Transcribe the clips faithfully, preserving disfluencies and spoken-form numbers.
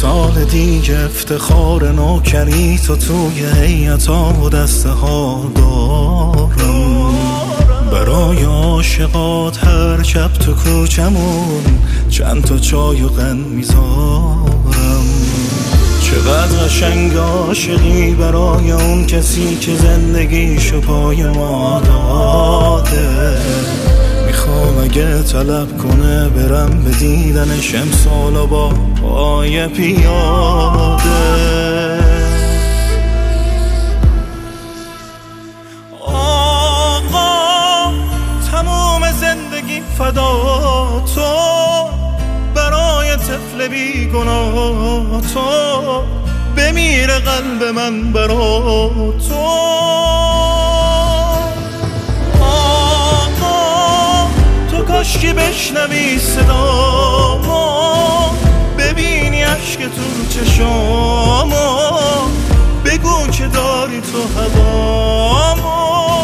سال دیگه افتخار نوکری تو توی هیئت‌ها و دسته ها دارم. برای عاشقات هر شب تو کوچمون چند تا چای و قند میذارم. چقدر قشنگ عاشقی برای اون کسی که زندگیشو پای ما داده. میخوام اگه طلب کنه برم به دیدنش امسال و با پای پیاده. آقا تموم زندگی فدا تو، برای طفل بیگناه تو، بمیره قلب من برا تو. آقا تو کاشکی بشنوی صدامو، ببینی عشق تو چشامو، بگو که داری تو هوامو.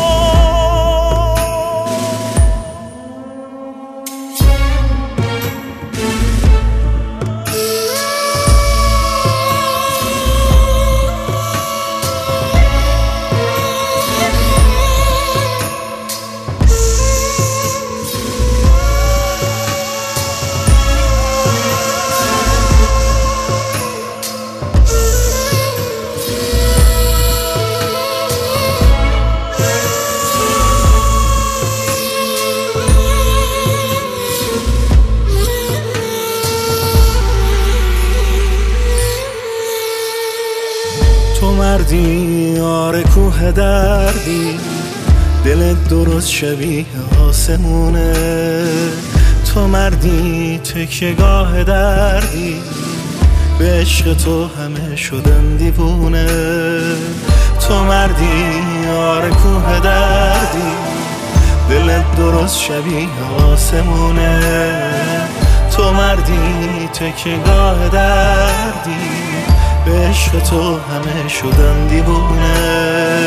تو مردی آره کوه دردی، دلت درست شبیه آسمونه. تو مردی تکیه‌گاه دردی، به عشق تو همه شدن دیوونه. تو مردی آره کوه دردی، دلت درست شبیه آسمونه. تو مردی تکیه‌گاه دردی، به عشق تو همه شدن دیوونه.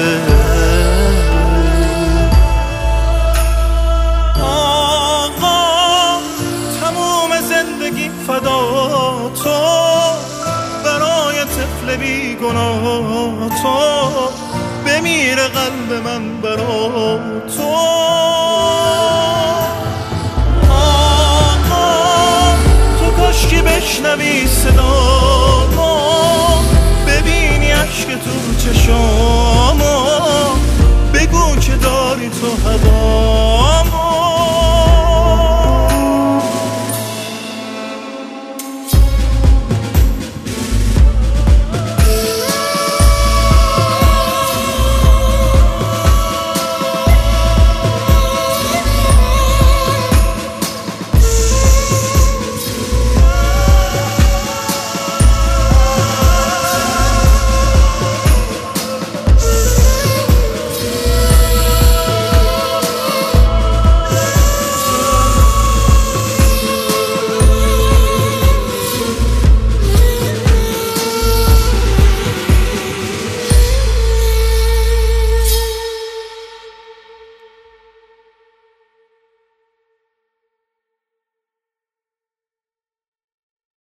آقا تموم زندگی فدا تو، برای طفل بیگناه تو، بمیره قلب من برا تو. آقا تو کاشکی بشنوی صدا